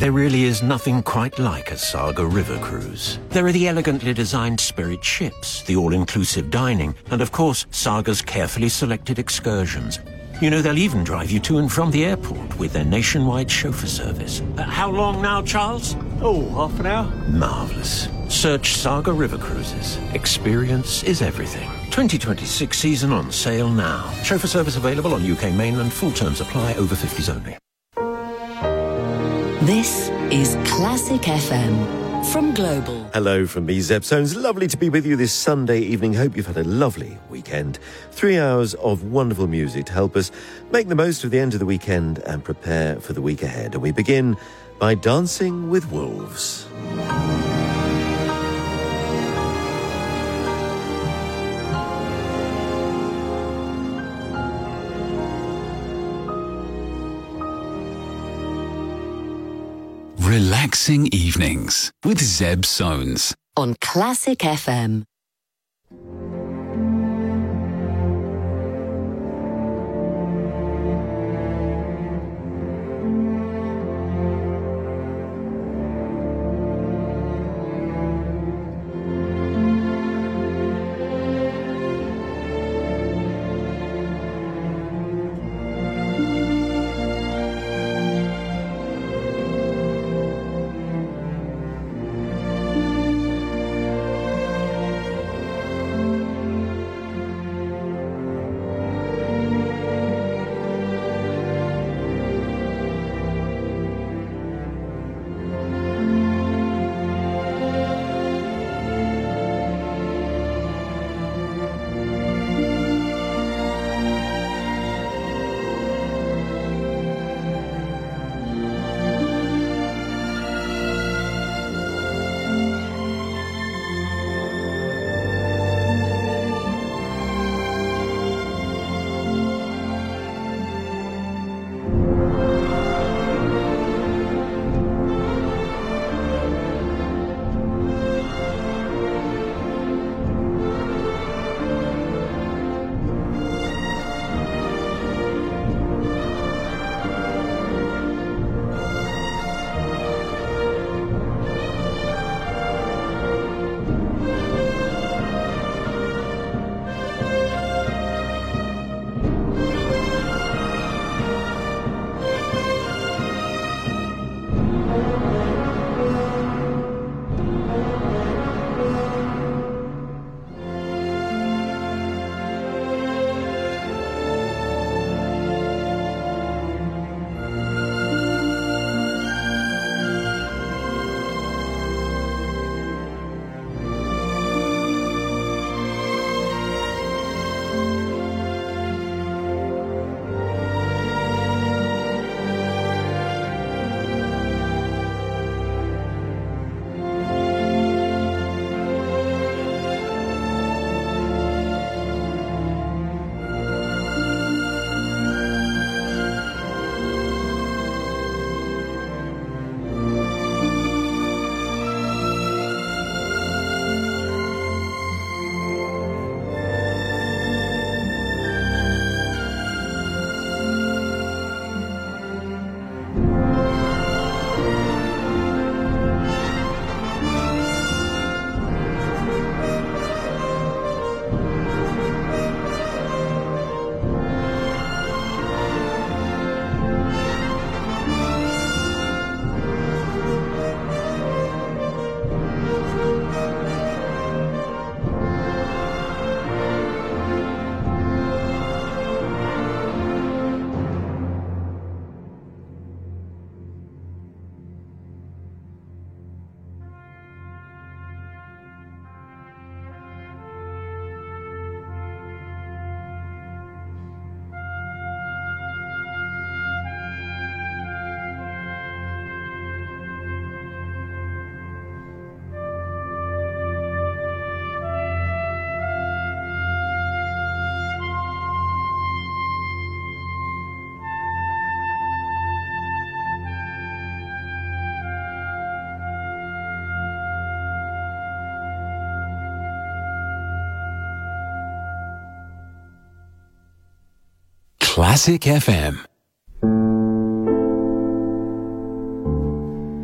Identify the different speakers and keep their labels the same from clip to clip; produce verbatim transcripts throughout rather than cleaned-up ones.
Speaker 1: There really is nothing quite like a Saga river cruise. There are the elegantly designed Spirit ships, the all-inclusive dining, and of course, Saga's carefully selected excursions. You know, they'll even drive you to and from the airport with their nationwide chauffeur service. Uh, how long now, Charles?
Speaker 2: Oh, half an hour.
Speaker 1: Marvellous. Search Saga River Cruises. Experience is everything. twenty twenty-six season on sale now. Chauffeur service available on U K mainland. Full terms apply. Over fifties only.
Speaker 3: This is Classic F M from Global.
Speaker 4: Hello from me, Zeb Soanes. Lovely to be with you this Sunday evening. Hope you've had a lovely weekend. Three hours of wonderful music to help us make the most of the end of the weekend and prepare for the week ahead. And we begin by Dancing with Wolves.
Speaker 5: Relaxing evenings with Zeb Soanes
Speaker 3: on Classic F M.
Speaker 5: Classic F M.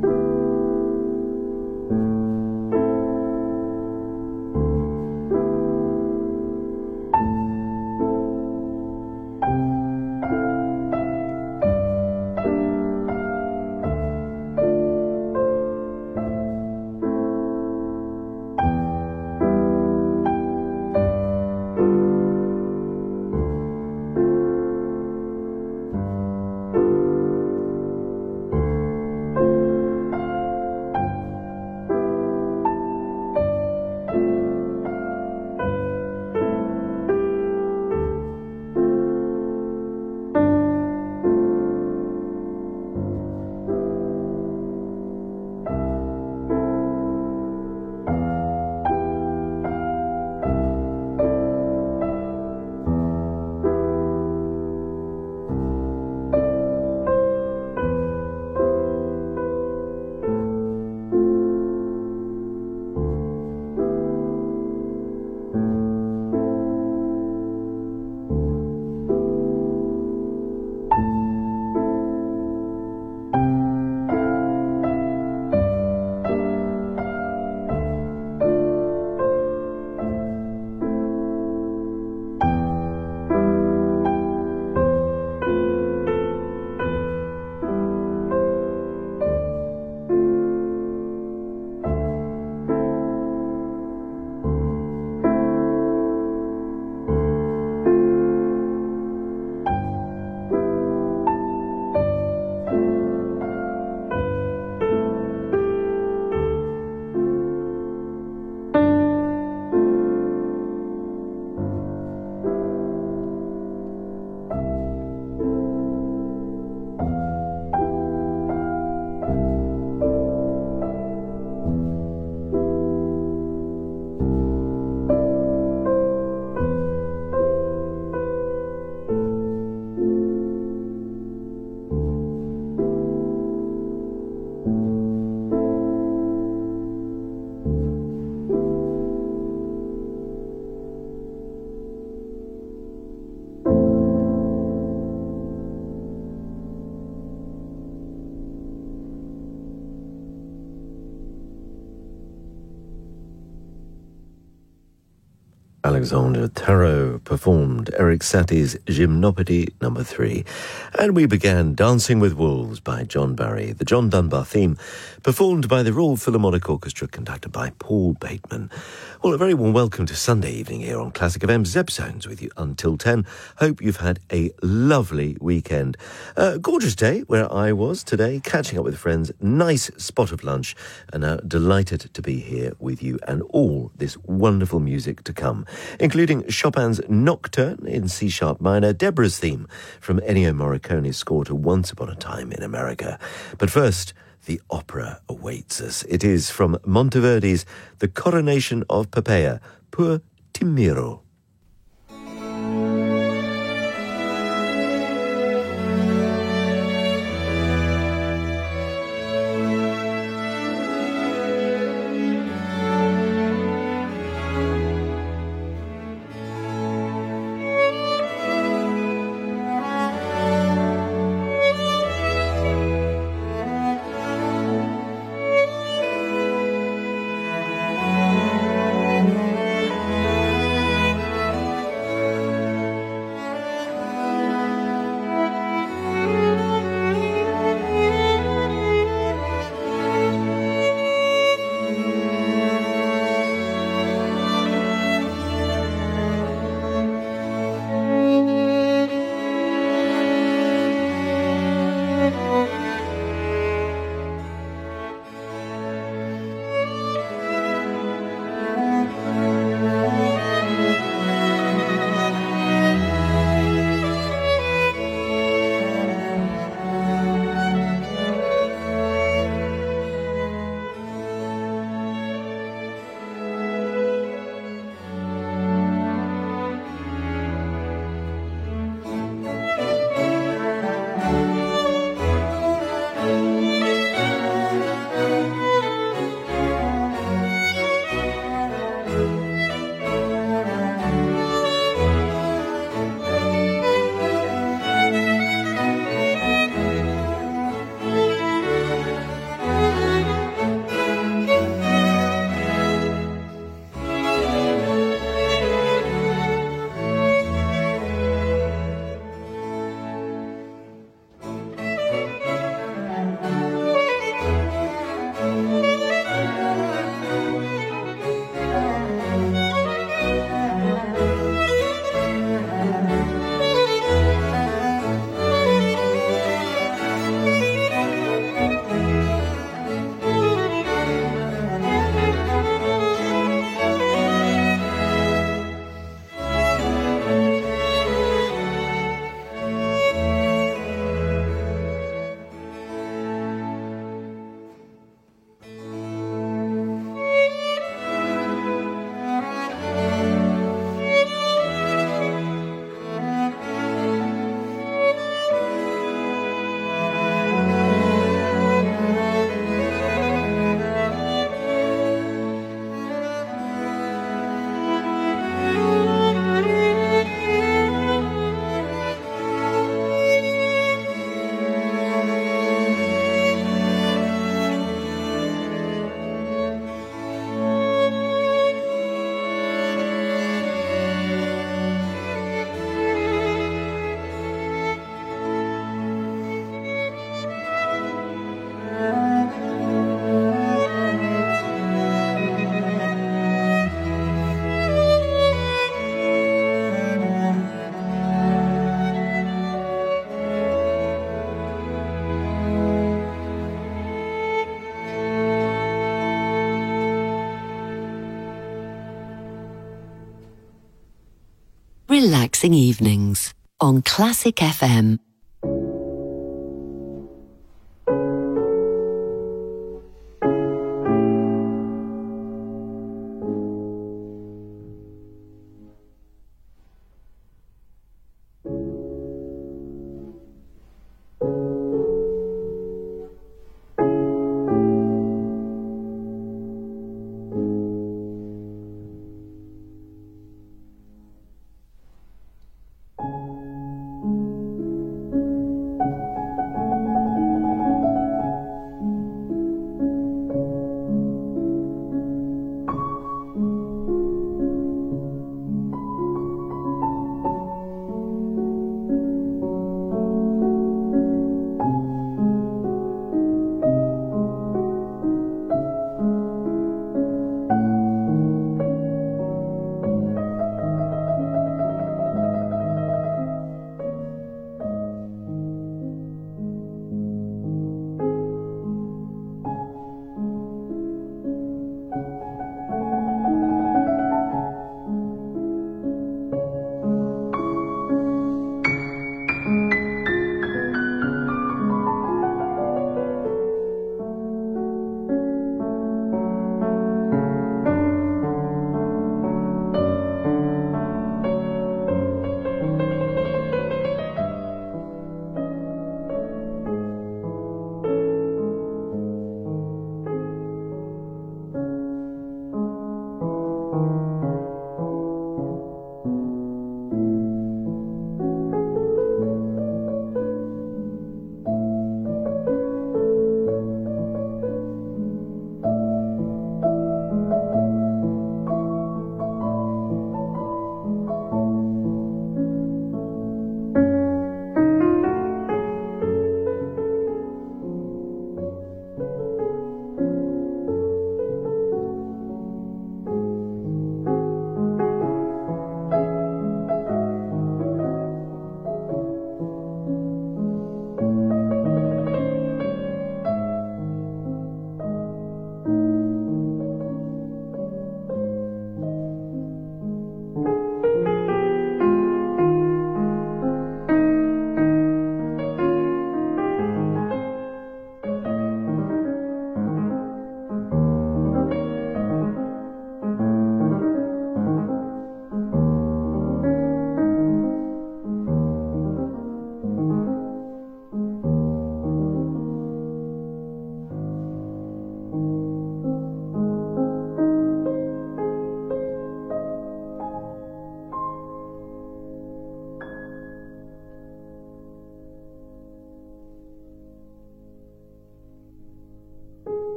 Speaker 4: Alexandre Tarot performed Eric Satie's Gymnopédie number three. And we began Dancing with Wolves by John Barry, the John Dunbar theme, performed by the Royal Philharmonic Orchestra, conducted by Paul Bateman. Well, a very warm welcome to Sunday evening here on Classic F M. Zeb Sounds with you until ten. Hope you've had a lovely weekend. Uh, gorgeous day where I was today, catching up with friends. Nice spot of lunch, and uh, delighted to be here with you and all this wonderful music to come, including Chopin's Nocturne in C-sharp minor, Deborah's theme from Ennio Morricone's score to Once Upon a Time in America. But first, the opera awaits us. It is from Monteverdi's The Coronation of Poppaea, Pur Timiro.
Speaker 3: Relaxing evenings on Classic F M.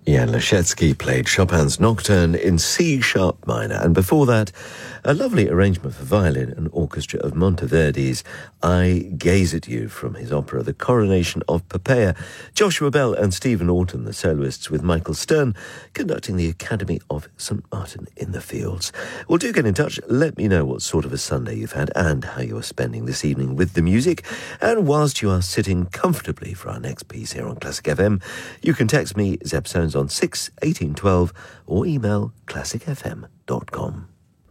Speaker 4: Jan Leszecki played Chopin's Nocturne in C-sharp minor, and before that, a lovely arrangement for violin and orchestra of Monteverdi's I Gaze at You from his opera The Coronation of Poppaea. Joshua Bell and Stephen Orton, the soloists, with Michael Stern conducting the Academy of Saint Martin in the Fields. Well, do get in touch. Let me know what sort of a Sunday you've had and how you're spending this evening with the music. And whilst you are sitting comfortably for our next piece here on Classic F M, you can text me, Zeb Sones, on six eighteen twelve or email classic f m dot com.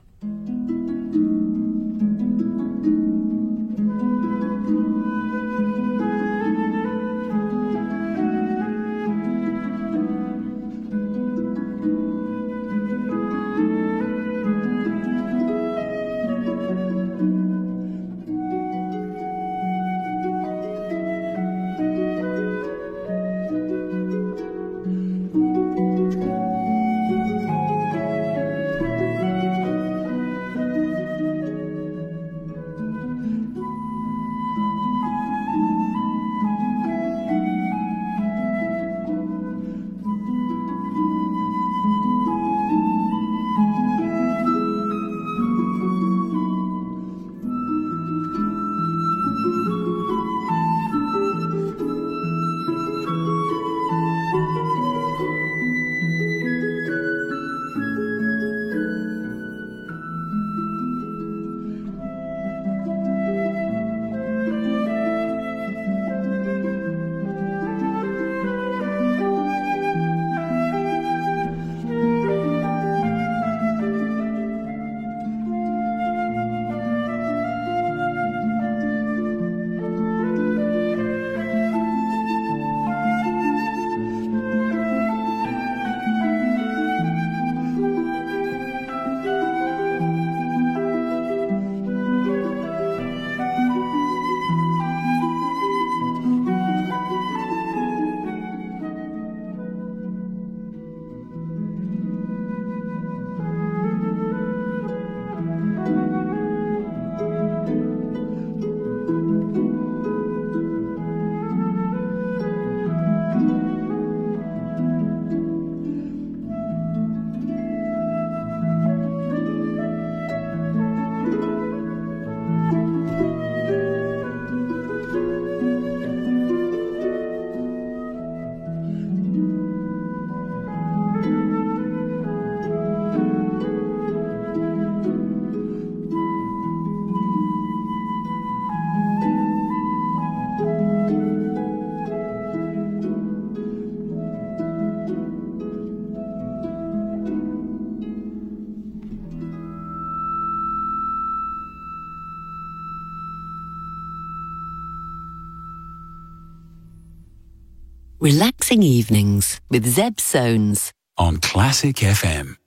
Speaker 3: Relaxing Evenings with Zeb Sones
Speaker 5: on Classic F M.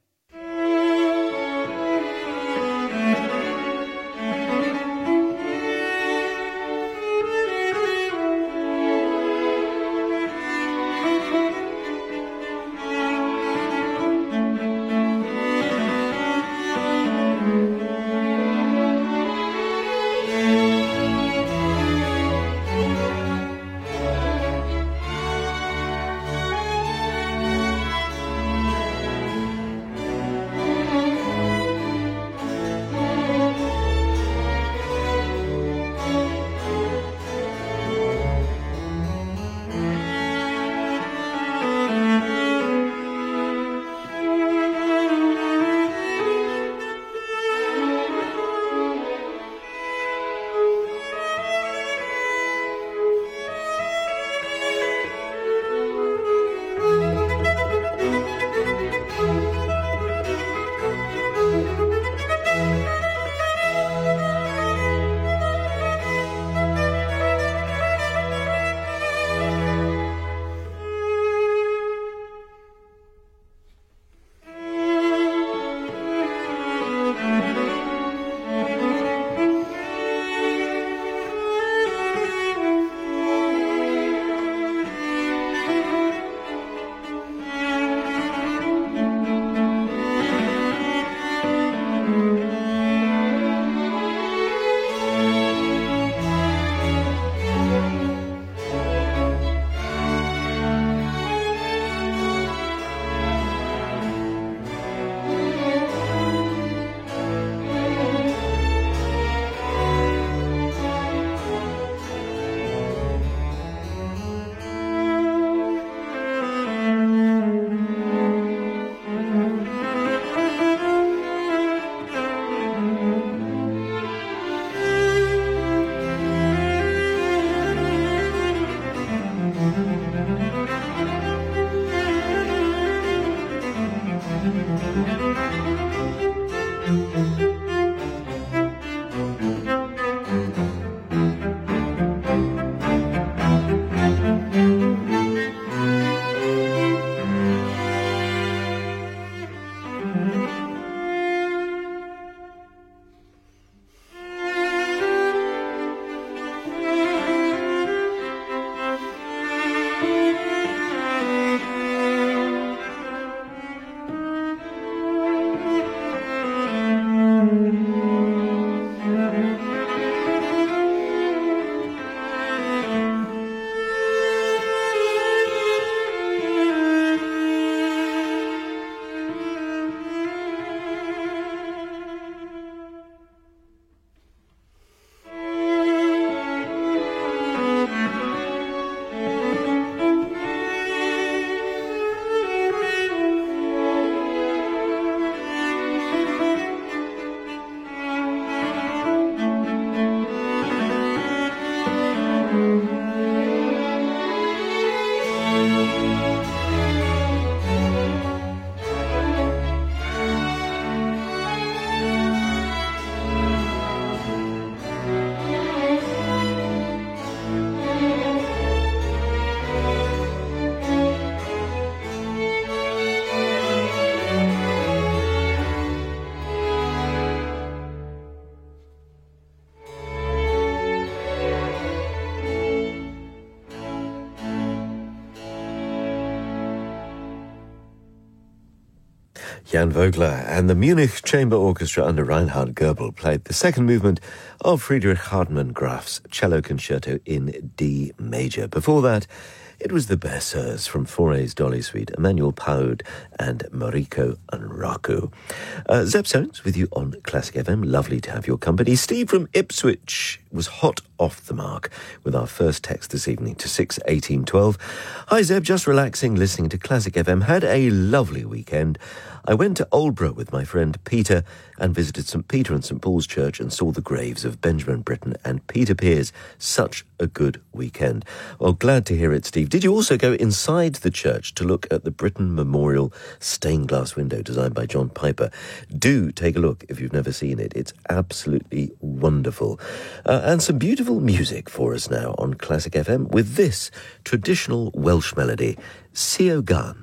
Speaker 4: Jan Vogler and the Munich Chamber Orchestra under Reinhard Goebel played the second movement of Friedrich Hartmann Graf's cello concerto in D major. Before that, it was the Berceuse from Fauré's Dolly Suite, Emmanuel Paud and Mariko Unraku. Uh, Zeb Soanes with you on Classic F M. Lovely to have your company. Steve from Ipswich was hot off the mark with our first text this evening to six eighteen twelve. Hi Zeb, just relaxing, listening to Classic F M. Had a lovely weekend. I went to Aldborough with my friend Peter and visited St Peter and St Paul's Church and saw the graves of Benjamin Britten and Peter Pears. Such a good weekend. Well, glad to hear it, Steve. Did you also go inside the church to look at the Britten Memorial stained glass window designed by John Piper? Do take a look if you've never seen it. It's absolutely wonderful. Uh, and some beautiful music for us now on Classic F M with this traditional Welsh melody, Sio Gan.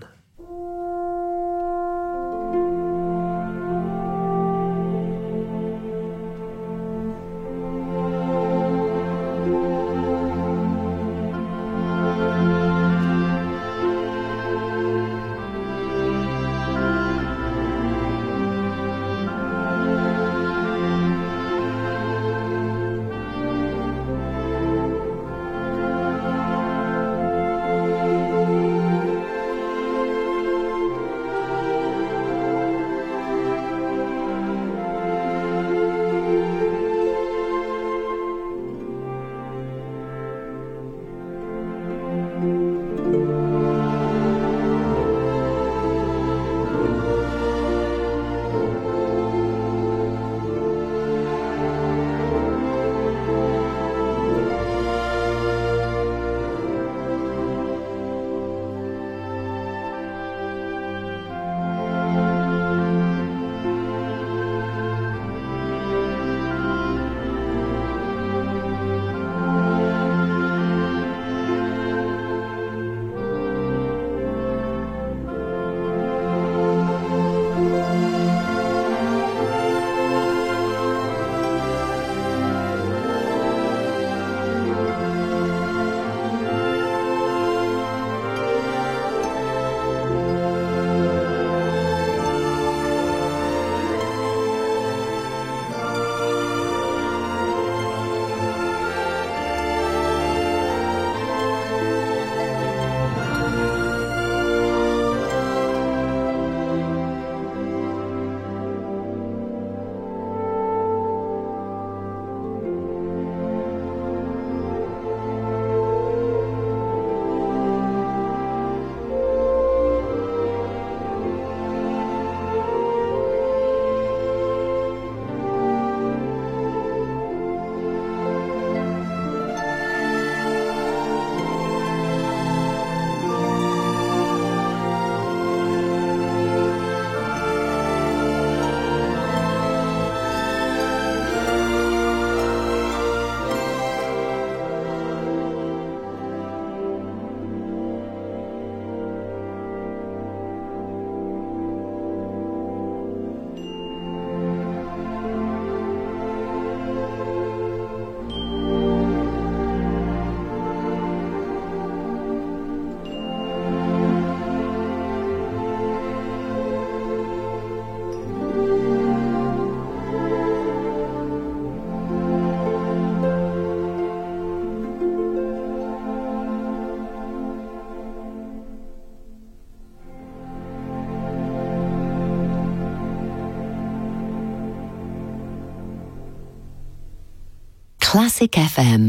Speaker 3: Classic F M.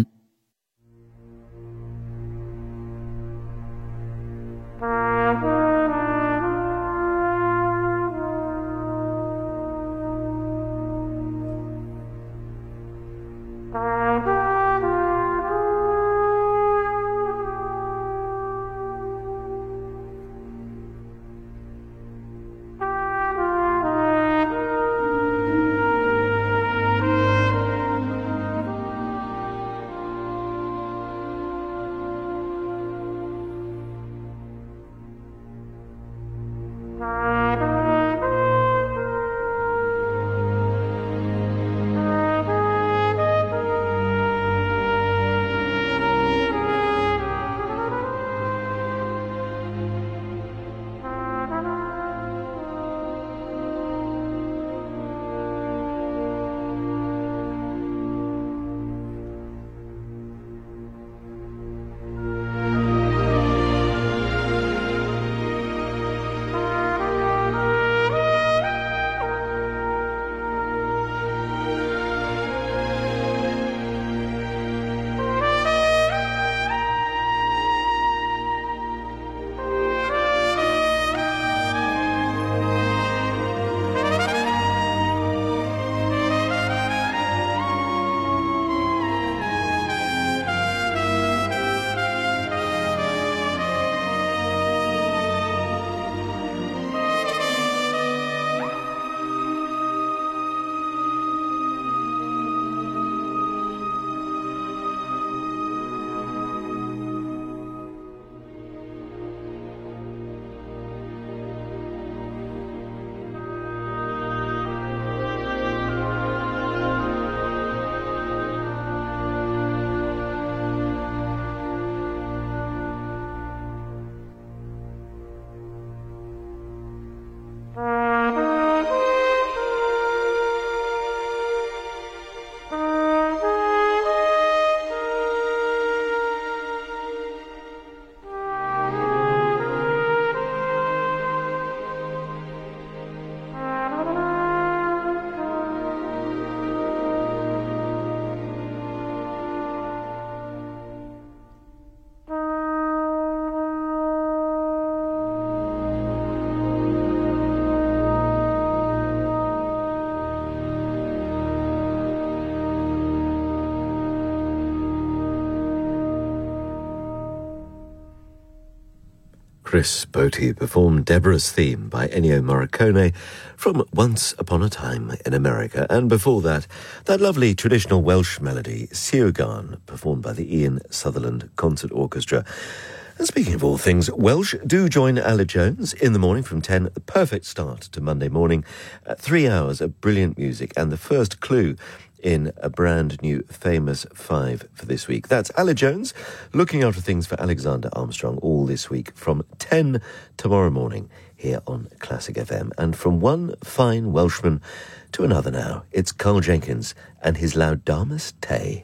Speaker 4: Chris Botti performed Deborah's theme by Ennio Morricone from Once Upon a Time in America. And before that, that lovely traditional Welsh melody, Siwgan, performed by the Ian Sutherland Concert Orchestra. And speaking of all things Welsh, do join Aled Jones in the morning from ten, the perfect start to Monday morning. Uh, three hours of brilliant music and the first clue in a brand new Famous Five for this week. That's Aled Jones looking after things for Alexander Armstrong all this week from ten tomorrow morning here on Classic F M. And from one fine Welshman to another now, it's Carl Jenkins and his Laudamus Te.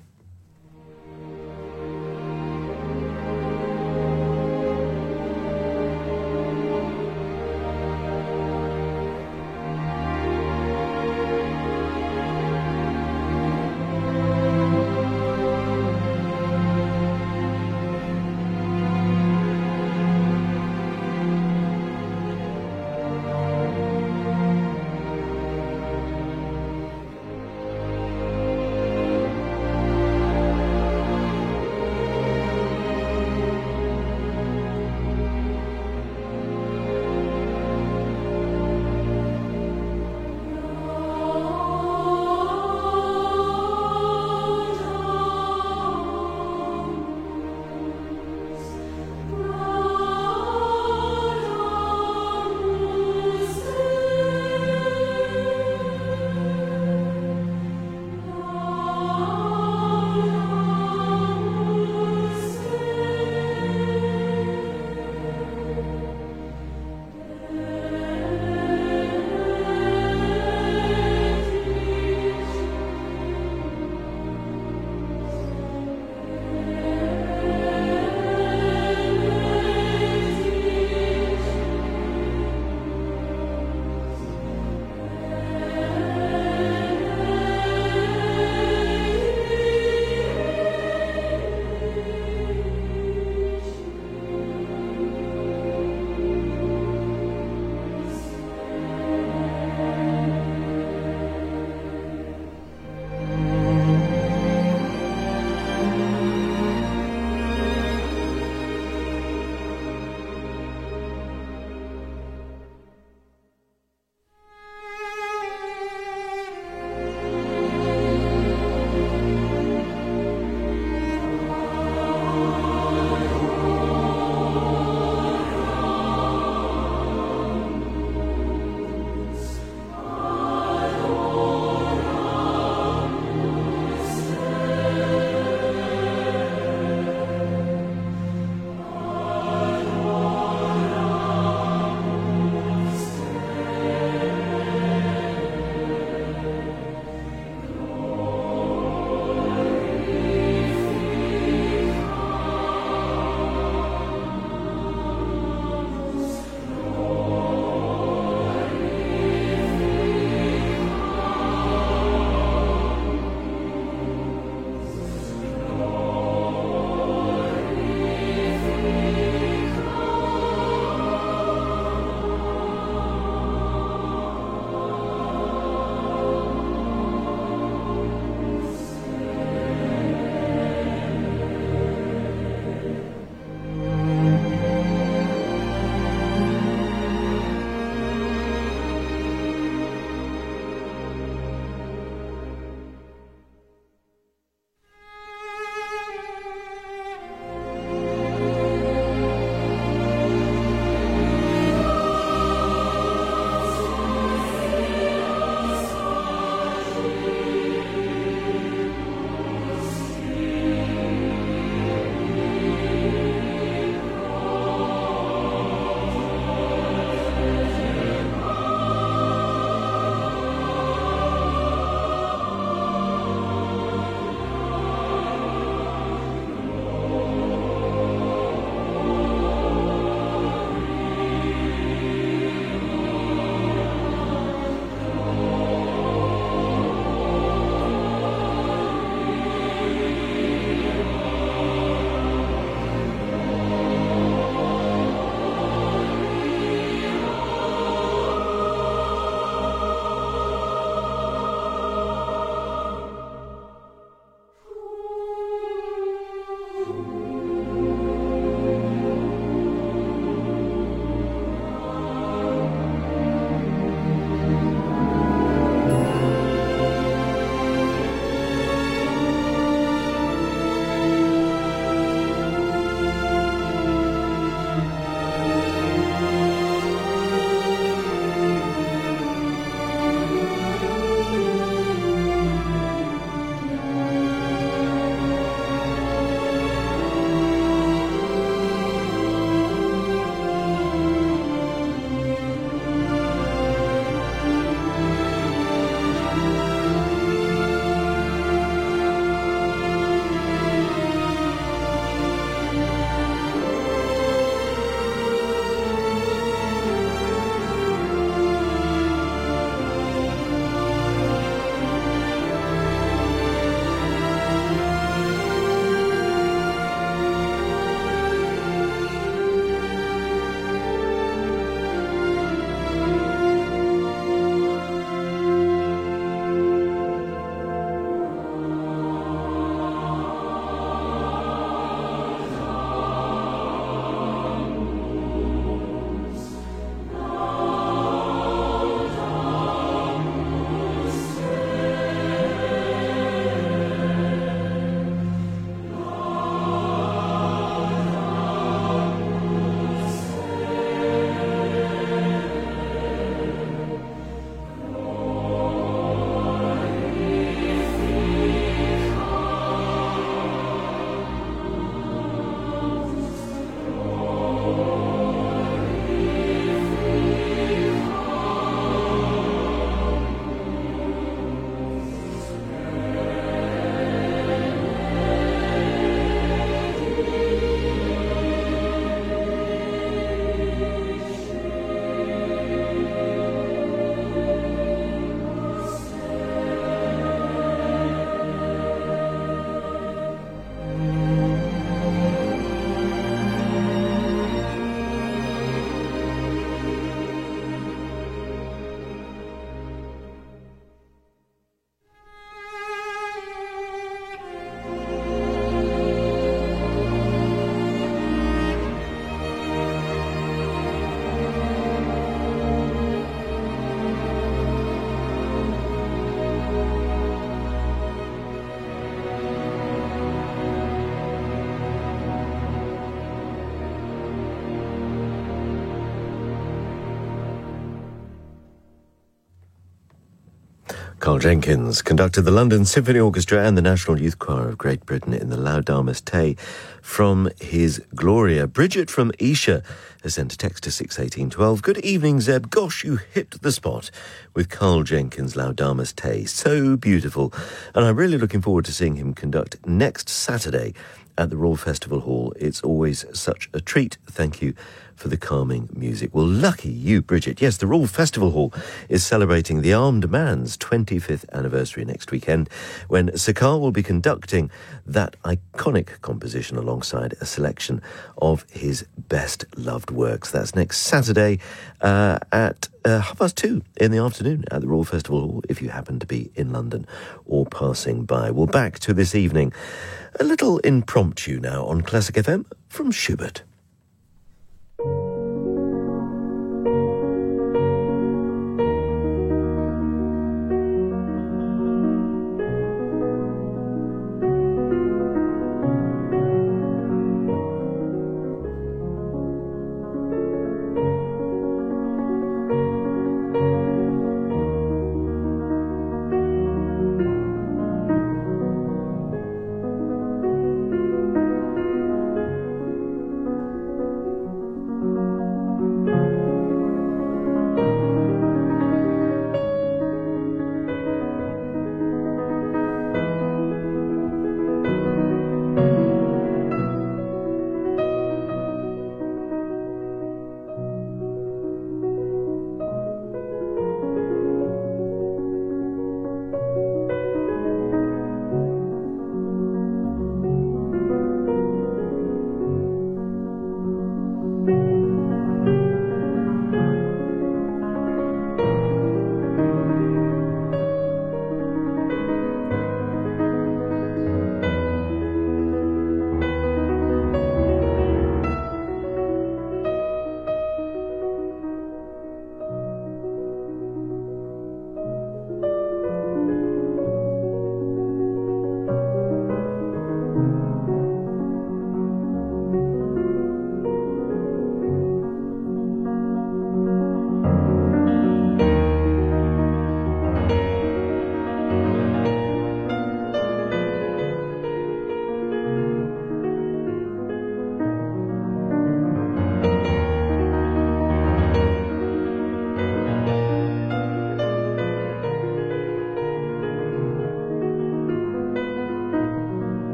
Speaker 4: Carl Jenkins conducted the London Symphony Orchestra and the National Youth Choir of Great Britain in the Laudamus Te from his Gloria. Bridget from Esher has sent a text to six eighteen twelve. Good evening, Zeb. Gosh, you hit the spot with Carl Jenkins' Laudamus Te. So beautiful. And I'm really looking forward to seeing him conduct next Saturday at the Royal Festival Hall. It's always such a treat. Thank you for the calming music. Well, lucky you, Bridget. Yes, the Royal Festival Hall is celebrating the Armed Man's twenty-fifth anniversary next weekend, when Sir Carl will be conducting that iconic composition alongside a selection of his best-loved works. That's next Saturday uh, at uh, half past two in the afternoon at the Royal Festival Hall, if you happen to be in London or passing by. Well, back to this evening. A little impromptu now on Classic F M from Schubert.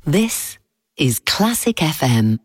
Speaker 3: This is Classic F M.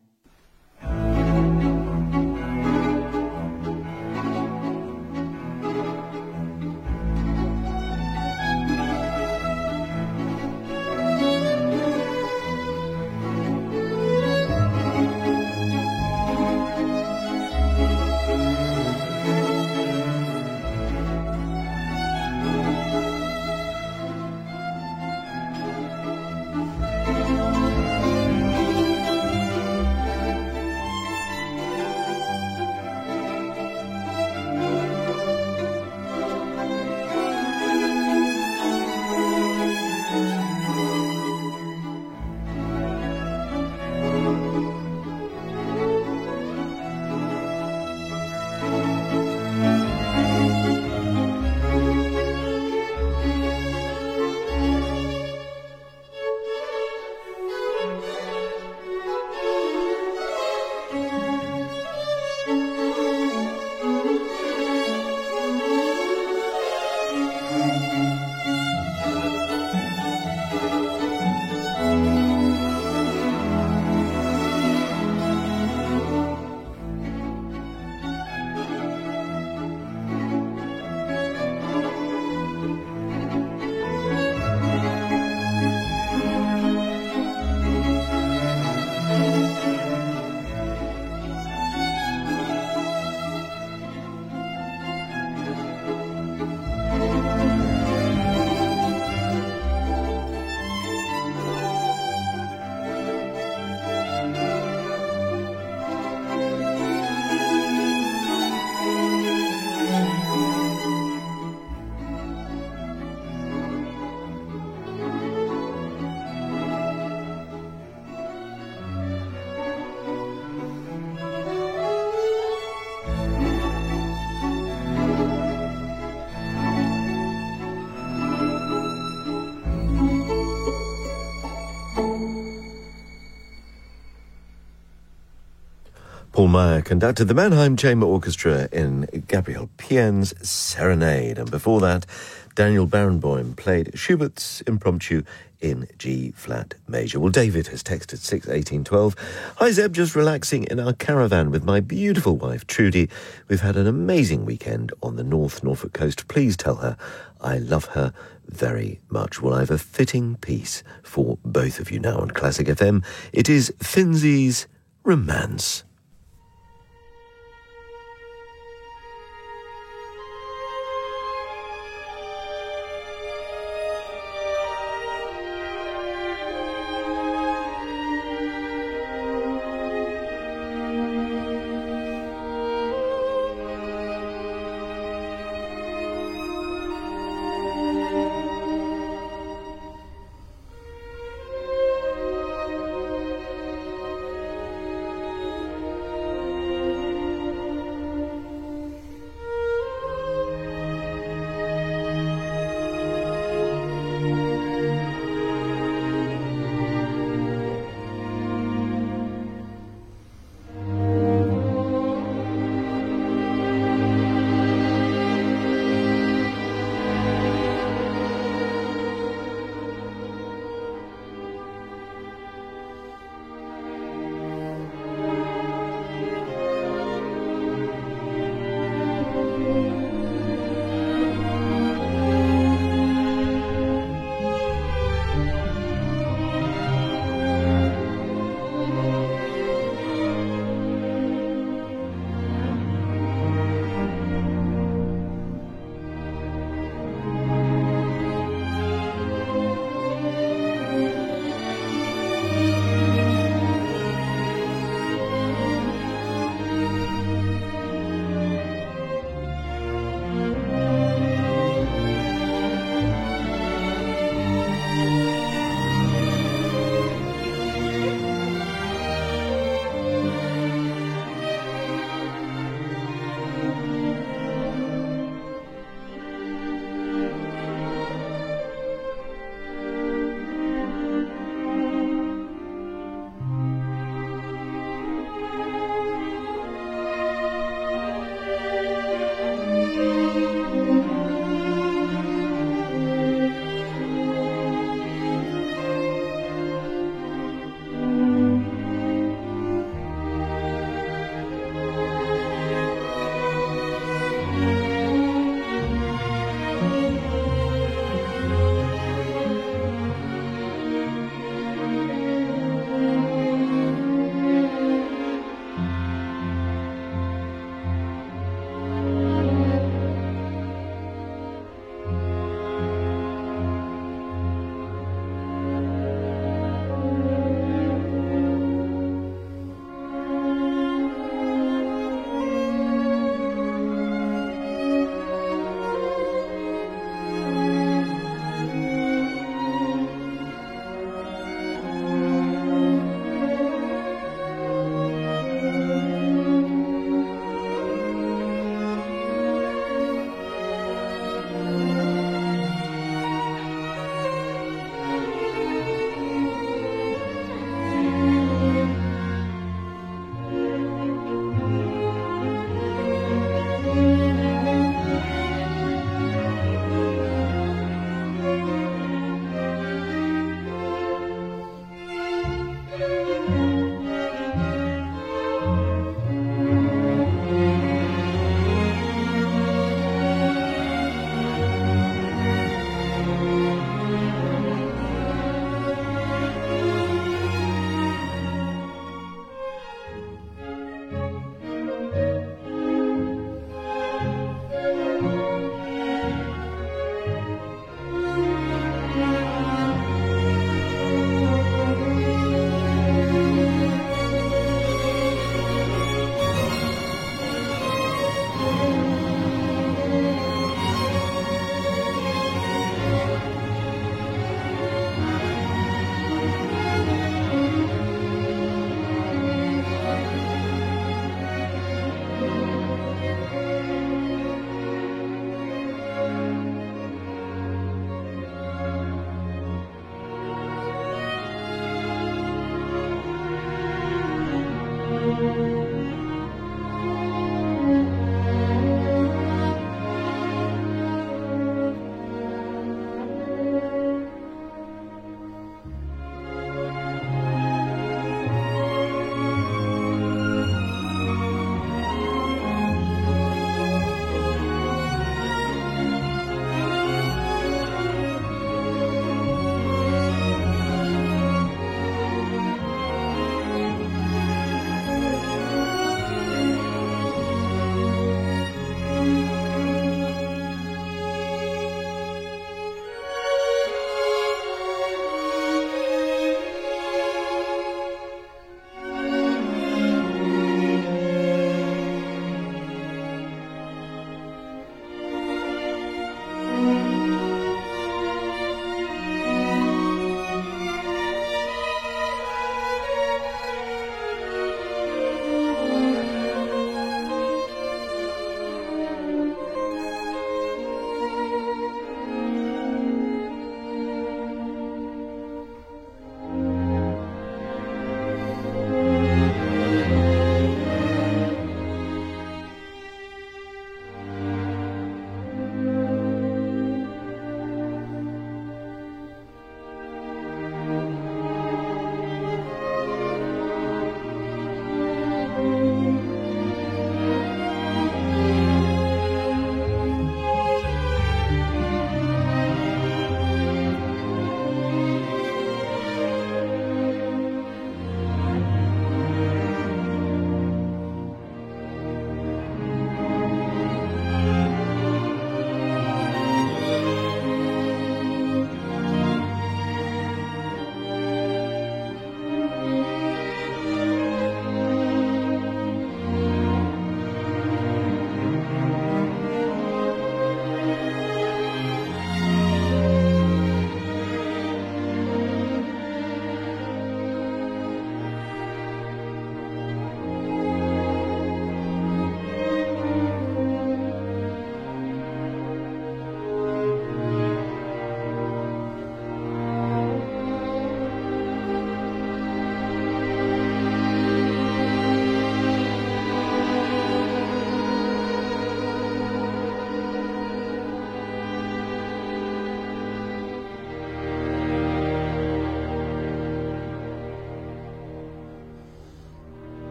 Speaker 4: Paul Meyer conducted the Mannheim Chamber Orchestra in Gabriel Pien's Serenade. And before that, Daniel Barenboim played Schubert's Impromptu in G-flat major. Well, David has texted six eighteen twelve. Hi, Zeb, just relaxing in our caravan with my beautiful wife, Trudy. We've had an amazing weekend on the North Norfolk coast. Please tell her I love her very much. Well, I have a fitting piece for both of you now on Classic F M. It is Finzi's Romance.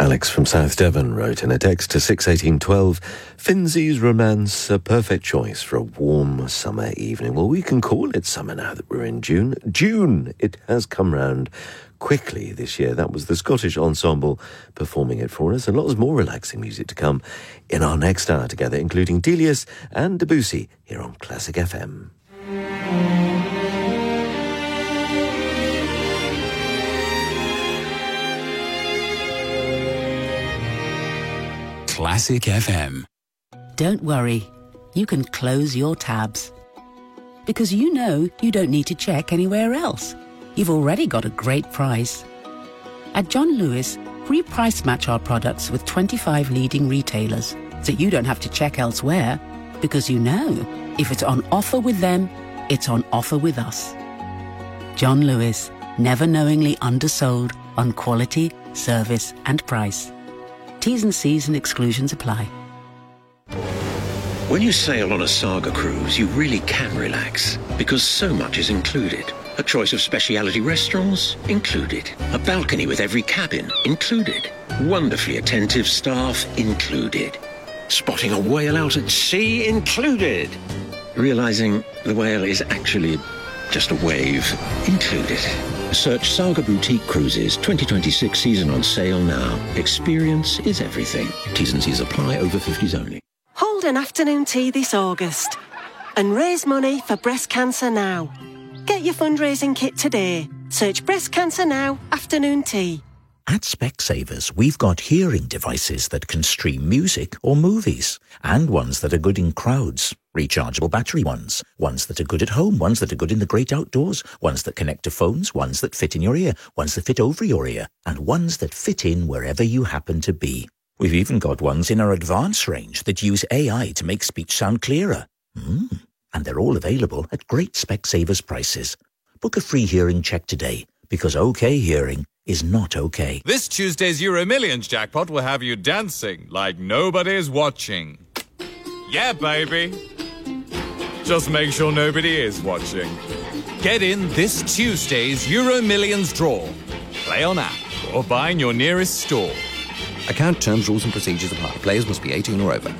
Speaker 4: Alex from South Devon wrote in a text to six eighteen twelve, Finzi's Romance, a perfect choice for a warm summer evening. Well, we can call it summer now that we're in June. June! It has come round quickly this year. That was the Scottish Ensemble performing it for us, and lots more relaxing music to come in our next hour together, including Delius and Debussy here on Classic F M.
Speaker 5: Classic F M.
Speaker 2: Don't worry, you can close your tabs. Because you know you don't need to check anywhere else. You've already got a great price. At John Lewis, we price match our products with twenty-five leading retailers, so you don't have to check elsewhere, because you know, if it's on offer with them, it's on offer with us. John Lewis, never knowingly undersold on quality, service and price. T's and C's and exclusions apply.
Speaker 1: When you sail on a Saga cruise, you really can relax, because so much is included. A choice of specialty restaurants? Included. A balcony with every cabin? Included. Wonderfully attentive staff? Included. Spotting a whale out at sea? Included. Realizing the whale is actually just a wave? Included. Search Saga Boutique Cruises twenty twenty-six season on sale now. Experience is everything. T's and C's apply, over fifties only.
Speaker 6: Hold an afternoon tea this August and raise money for breast cancer now. Get your fundraising kit today. Search Breast Cancer Now afternoon tea.
Speaker 7: At Specsavers, we've got hearing devices that can stream music or movies, and ones that are good in crowds. Rechargeable battery ones, ones that are good at home, ones that are good in the great outdoors, ones that connect to phones, ones that fit in your ear, ones that fit over your ear, and ones that fit in wherever you happen to be. We've even got ones in our advanced range that use A I to make speech sound clearer. Mm. And they're all available at great Specsavers prices. Book a free hearing check today, because OK hearing is not okay.
Speaker 8: This Tuesday's Euro Millions jackpot will have you dancing like nobody's watching. Yeah, baby. Just make sure nobody is watching. Get in this Tuesday's Euro Millions draw. Play on app or buy in your nearest store.
Speaker 9: Account terms, rules and procedures apply. Players must be eighteen or over.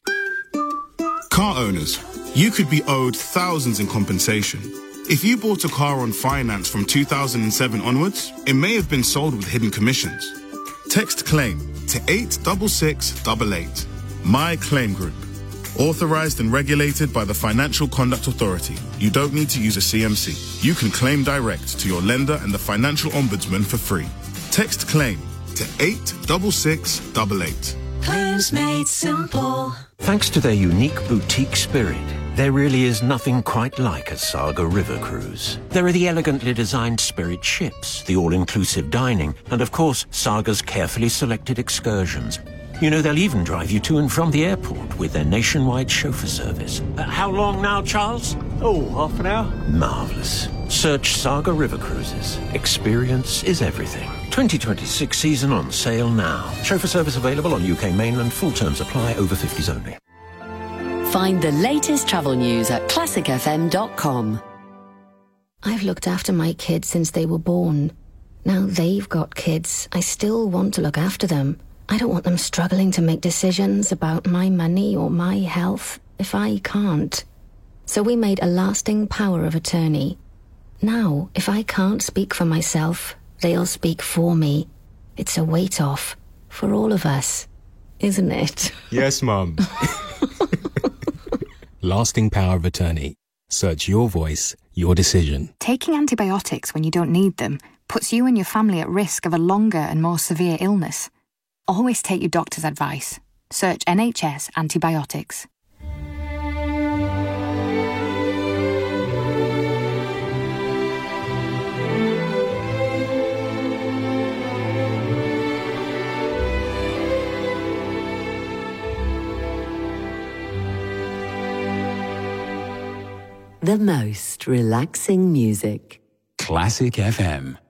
Speaker 10: Car owners, you could be owed thousands in compensation. If you bought a car on finance from two thousand seven onwards, it may have been sold with hidden commissions. Text CLAIM to eight six six eight eight. My Claim Group. Authorized and regulated by the Financial Conduct Authority. You don't need to use a C M C. You can claim direct to your lender and the Financial Ombudsman for free. Text CLAIM to eight six six eight eight.
Speaker 6: Claims made simple.
Speaker 1: Thanks to their unique boutique spirit, there really is nothing quite like a Saga River cruise. There are the elegantly designed Spirit ships, the all-inclusive dining, and of course, Saga's carefully selected excursions. You know, they'll even drive you to and from the airport with their nationwide chauffeur service. Uh, how long now, Charles?
Speaker 11: Oh, half an hour.
Speaker 1: Marvellous. Search Saga River Cruises. Experience is everything. twenty twenty-six season on sale now. Chauffeur service available on U K mainland. Full terms apply, over fifties only.
Speaker 3: Find the latest travel news at classic f m dot com.
Speaker 12: I've looked after my kids since they were born. Now they've got kids. I still want to look after them. I don't want them struggling to make decisions about my money or my health if I can't. So we made a lasting power of attorney. Now, if I can't speak for myself, they'll speak for me. It's a weight off for all of us, isn't it?
Speaker 13: Yes, Mum. Lasting power of attorney. Search your voice, your decision.
Speaker 14: Taking antibiotics when you don't need them puts you and your family at risk of a longer and more severe illness. Always take your doctor's advice. Search N H S antibiotics.
Speaker 3: The most relaxing music.
Speaker 5: Classic F M.